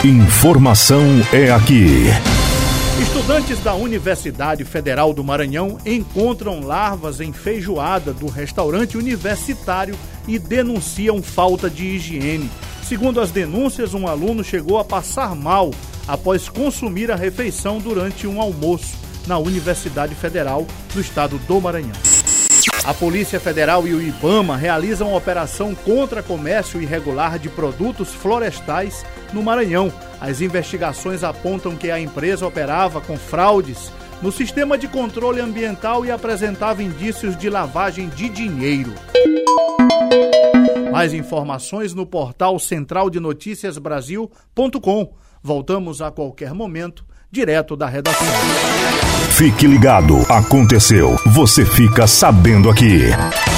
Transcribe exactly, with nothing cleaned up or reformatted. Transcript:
Informação é aqui. Estudantes da Universidade Federal do Maranhão encontram larvas em feijoada do restaurante universitário e denunciam falta de higiene. Segundo as denúncias, um aluno chegou a passar mal após consumir a refeição durante um almoço na Universidade Federal do Estado do Maranhão. A Polícia Federal e o IBAMA realizam uma operação contra comércio irregular de produtos florestais no Maranhão. As investigações apontam que a empresa operava com fraudes no sistema de controle ambiental e apresentava indícios de lavagem de dinheiro. Mais informações no portal central de notícias brasil ponto com. Voltamos a qualquer momento, direto da redação. Fique ligado, aconteceu, você fica sabendo aqui.